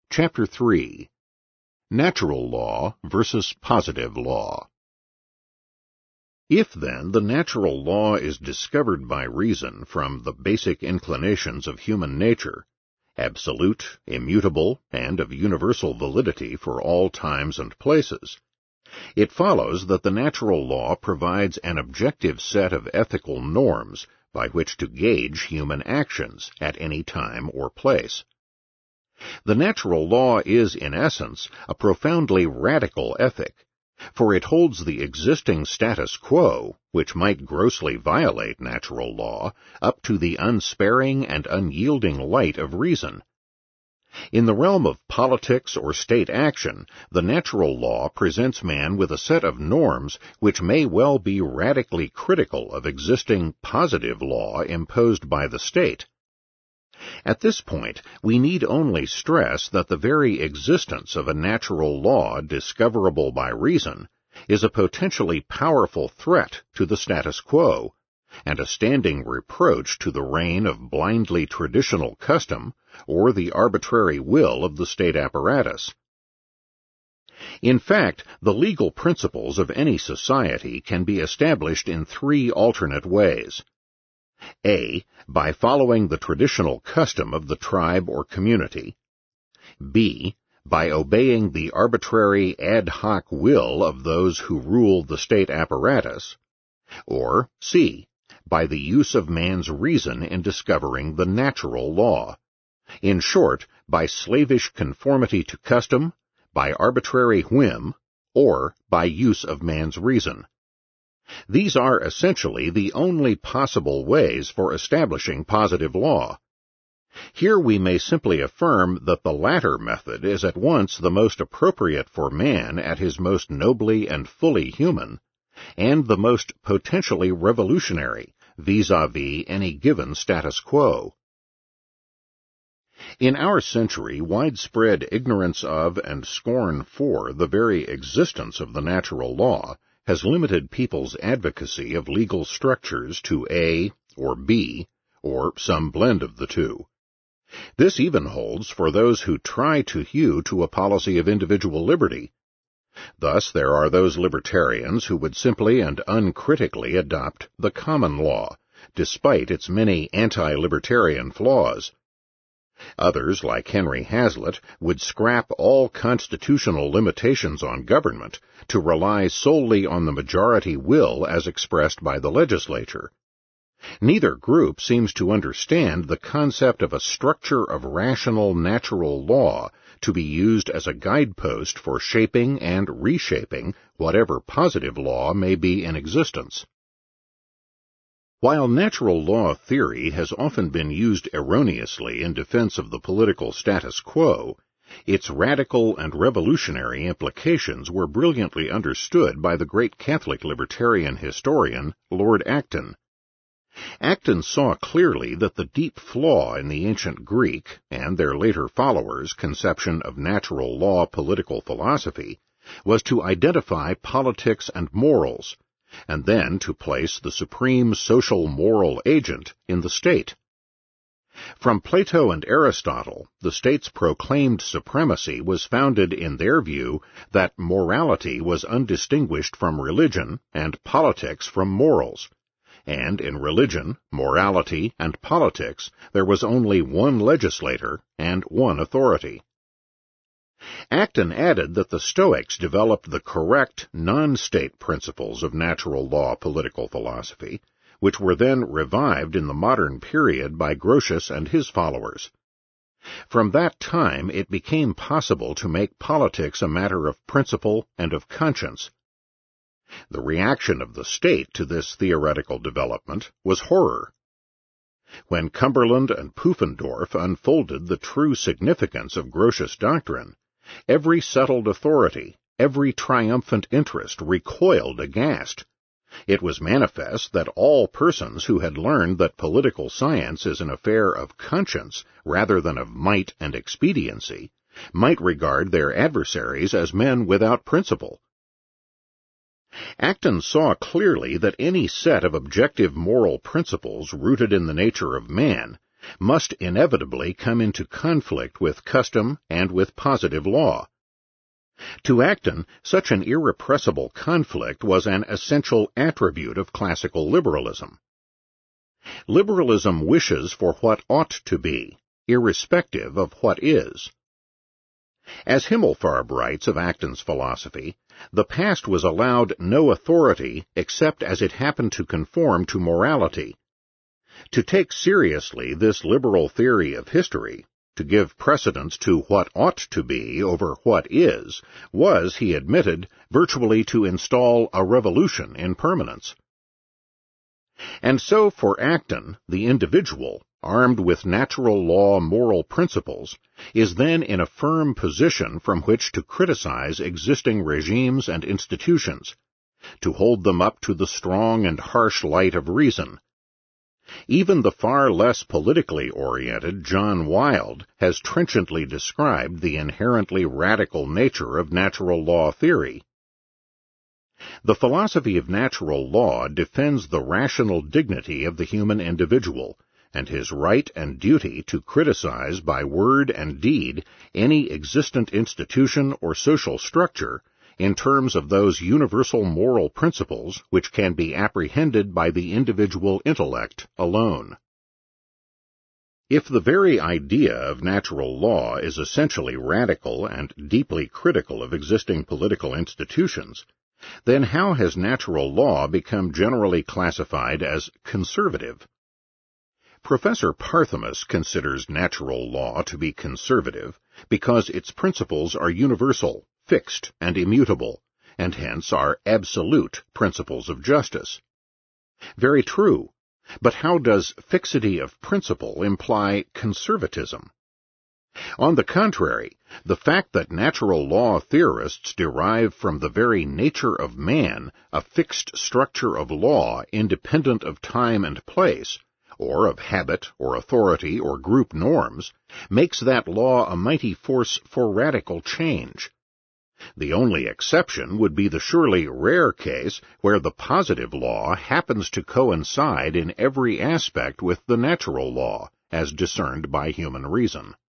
Chapter 3. Natural Law versus Positive Law. If, then, the natural law is discovered by reason from the basic inclinations of human nature, absolute, immutable, and of universal validity for all times and places, it follows that the natural law provides an objective set of ethical norms by which to gauge human actions at any time or place. The natural law is, in essence, a profoundly radical ethic, for it holds the existing status quo, which might grossly violate natural law, up to the unsparing and unyielding light of reason. In the realm of politics or state action, the natural law presents man with a set of norms which may well be radically critical of existing positive law imposed by the state. At this point, we need only stress that the very existence of a natural law discoverable by reason is a potentially powerful threat to the status quo, and a standing reproach to the reign of blindly traditional custom or the arbitrary will of the state apparatus. In fact, the legal principles of any society can be established in three alternate ways. A. By following the traditional custom of the tribe or community. B. By obeying the arbitrary ad hoc will of those who rule the state apparatus. Or C. By the use of man's reason in discovering the natural law. In short, by slavish conformity to custom, by arbitrary whim, or by use of man's reason. These are essentially the only possible ways for establishing positive law. Here we may simply affirm that the latter method is at once the most appropriate for man at his most nobly and fully human, and the most potentially revolutionary vis-a-vis any given status quo. In our century, widespread ignorance of and scorn for the very existence of the natural law has limited people's advocacy of legal structures to A or B, or some blend of the two. This even holds for those who try to hew to a policy of individual liberty. Thus there are those libertarians who would simply and uncritically adopt the common law, despite its many anti-libertarian flaws. Others, like Henry Hazlitt, would scrap all constitutional limitations on government to rely solely on the majority will as expressed by the legislature. Neither group seems to understand the concept of a structure of rational natural law to be used as a guidepost for shaping and reshaping whatever positive law may be in existence. While natural law theory has often been used erroneously in defense of the political status quo, its radical and revolutionary implications were brilliantly understood by the great Catholic libertarian historian, Lord Acton. Acton saw clearly that the deep flaw in the ancient Greek and their later followers' conception of natural law political philosophy was to identify politics and morals, and then to place the supreme social moral agent in the state. From Plato and Aristotle, the state's proclaimed supremacy was founded in their view that morality was undistinguished from religion and politics from morals, and in religion, morality, and politics there was only one legislator and one authority. Acton added that the Stoics developed the correct, non-state principles of natural law political philosophy, which were then revived in the modern period by Grotius and his followers. From that time it became possible to make politics a matter of principle and of conscience. The reaction of the state to this theoretical development was horror. When Cumberland and Pufendorf unfolded the true significance of Grotius' doctrine, every settled authority, every triumphant interest recoiled aghast. It was manifest that all persons who had learned that political science is an affair of conscience rather than of might and expediency might regard their adversaries as men without principle. Acton saw clearly that any set of objective moral principles rooted in the nature of man must inevitably come into conflict with custom and with positive law. To Acton, such an irrepressible conflict was an essential attribute of classical liberalism. Liberalism wishes for what ought to be, irrespective of what is. As Himmelfarb writes of Acton's philosophy, the past was allowed no authority except as it happened to conform to morality. To take seriously this liberal theory of history, to give precedence to what ought to be over what is, was, he admitted, virtually to install a revolution in permanence. And so for Acton, the individual, armed with natural law moral principles, is then in a firm position from which to criticize existing regimes and institutions, to hold them up to the strong and harsh light of reason. Even the far less politically oriented John Wilde has trenchantly described the inherently radical nature of natural law theory. The philosophy of natural law defends the rational dignity of the human individual, and his right and duty to criticize by word and deed any existent institution or social structure in terms of those universal moral principles which can be apprehended by the individual intellect alone. If the very idea of natural law is essentially radical and deeply critical of existing political institutions, then how has natural law become generally classified as conservative? Professor Parthamus considers natural law to be conservative because its principles are universal, fixed, and immutable, and hence are absolute principles of justice. Very true, but how does fixity of principle imply conservatism? On the contrary, the fact that natural law theorists derive from the very nature of man a fixed structure of law independent of time and place, or of habit or authority or group norms, makes that law a mighty force for radical change. The only exception would be the surely rare case where the positive law happens to coincide in every aspect with the natural law, as discerned by human reason.